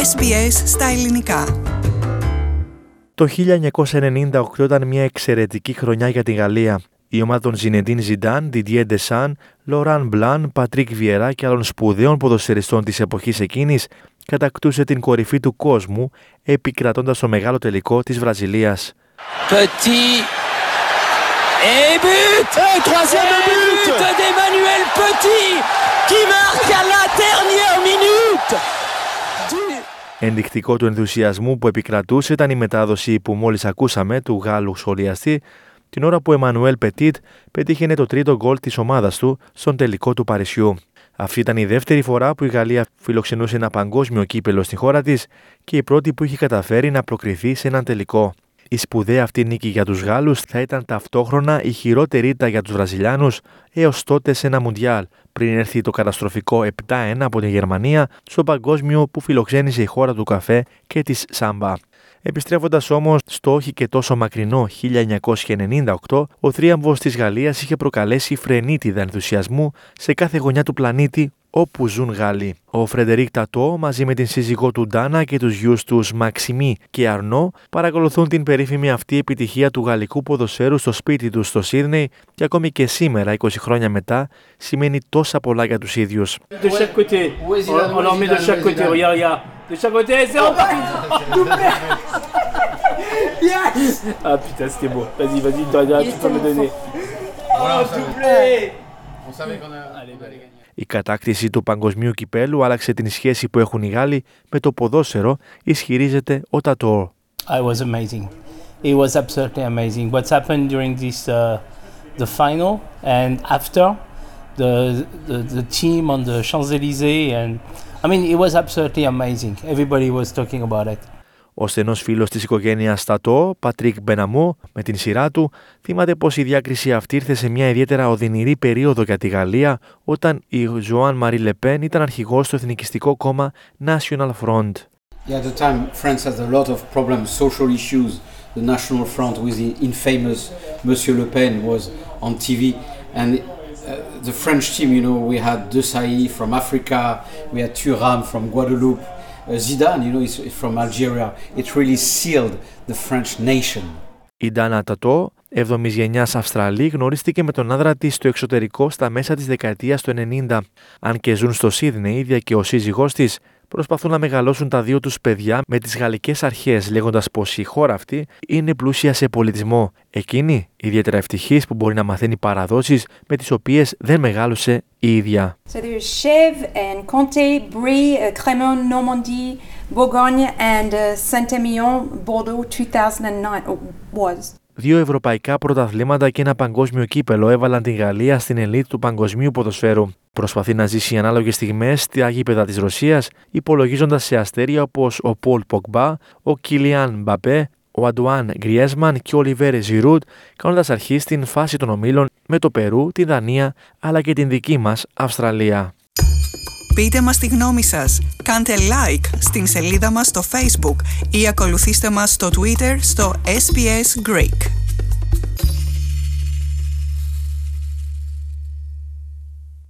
SBS στα ελληνικά. Το 1998 ήταν μια εξαιρετική χρονιά για τη Γαλλία. Η ομάδα των Ζινεντίν Ζιντάν, Διντιέ Ντεσάν, Λοράν Μπλάν, Πατρίκ Βιερά και άλλων σπουδαίων ποδοσφαιριστών της εποχής εκείνης κατακτούσε την κορυφή του κόσμου, επικρατώντας το μεγάλο τελικό της Βραζιλίας. Petit et but! Troisième but d'Emmanuel Petit qui marque à la dernière minute! Ενδεικτικό του ενθουσιασμού που επικρατούσε ήταν η μετάδοση που μόλις ακούσαμε του Γάλλου σχολιαστή, την ώρα που ο Εμμανουέλ Πετίτ πετύχαινε το τρίτο γκολ της ομάδας του στον τελικό του Παρισιού. Αυτή ήταν η δεύτερη φορά που η Γαλλία φιλοξενούσε ένα παγκόσμιο κύπελο στη χώρα της και η πρώτη που είχε καταφέρει να προκριθεί σε έναν τελικό. Η σπουδαία αυτή νίκη για τους Γάλλους θα ήταν ταυτόχρονα η χειρότερη ήττα για τους Βραζιλιάνους έως τότε σε ένα Μουντιάλ, πριν έρθει το καταστροφικό 7-1 από τη Γερμανία στο παγκόσμιο που φιλοξένησε η χώρα του καφέ και της σάμπα. Επιστρέφοντας όμως στο όχι και τόσο μακρινό 1998, ο θρίαμβος της Γαλλίας είχε προκαλέσει φρενίτιδα ενθουσιασμού σε κάθε γωνιά του πλανήτη όπου ζουν Γάλλοι. Ο Φρεντερίκ Τατό μαζί με την σύζυγό του Ντάνα και τους γιους τους Μαξιμί και Αρνό παρακολουθούν την περίφημη αυτή επιτυχία του γαλλικού ποδοσφαίρου στο σπίτι τους στο Σίδνεϊ και ακόμη και σήμερα, 20 χρόνια μετά, σημαίνει τόσα πολλά για τους ίδιους. De chaque côté, c'est reparti. Yes. Ah putain, c'était beau. Vas-y, tu peux me donner. Oh, doublé. On savait qu'on allait gagner. Η κατάκτηση του παγκοσμίου κυπέλου άλλαξε την σχέση που έχουν οι Γάλλοι με το ποδόσφαιρο, ισχυρίζεται ο Τατό. It was amazing. It was absolutely amazing. What's happened during this the final and after the team on the Champs-Élysées and I mean, it was absolutely amazing. Everybody was talking about it. Ο στενός φίλος της οικογένειας Τατό, Πατρίκ Μπεναμό, με την σειρά του, θυμάται πως η διάκριση αυτή ήρθε σε μια ιδιαίτερα οδυνηρή περίοδο για τη Γαλλία, όταν η Ζωάν Μαρί Λεπέν ήταν αρχηγός στο εθνικιστικό κόμμα National Front. Yeah, at the time, France has a lot of problems, social issues. The National Front with the infamous Monsieur Le Pen was on TV, and the French team, you know, we had Desailly from Africa, we had Thuram from Guadeloupe, Zidane, you know, is from Algeria. It really sealed the French nation. Η Ντάνα Τατό, 7ης γενιάς Αυστραλή, γνωρίστηκε με τον άντρα της στο εξωτερικό στα μέσα της δεκαετίας του 90. Αν και ζουν στο Σίδνεϊ, η ίδια και ο σύζυγός της προσπαθούν να μεγαλώσουν τα δύο τους παιδιά με τις γαλλικές αρχές, λέγοντας πως η χώρα αυτή είναι πλούσια σε πολιτισμό. Εκείνη, ιδιαίτερα ευτυχής που μπορεί να μαθαίνει παραδόσεις με τις οποίες δεν μεγάλωσε η ίδια. So there's Chèvre and Comté, Brie, Crémant, Normandie, Bourgogne and Saint-Émilion, Bordeaux 2009 was. 2 ευρωπαϊκά πρωταθλήματα και ένα παγκόσμιο κύπελο έβαλαν την Γαλλία στην ελίτ του παγκοσμίου ποδοσφαίρου. Προσπαθεί να ζήσει ανάλογες στιγμές στα γήπεδα της Ρωσίας, υπολογίζοντας σε αστέρια όπως ο Πολ Ποκμπά, ο Κιλιάν Μπαπέ, ο Αντουάν Γκριέσμαν και ο Ολιβέρε Ζιρούντ, κάνοντας αρχή στην φάση των ομίλων με το Περού, τη Δανία αλλά και την δική μας Αυστραλία. Πείτε μας τη γνώμη σας, κάντε like στην σελίδα μας στο Facebook ή ακολουθήστε μας στο Twitter στο SBS Greek.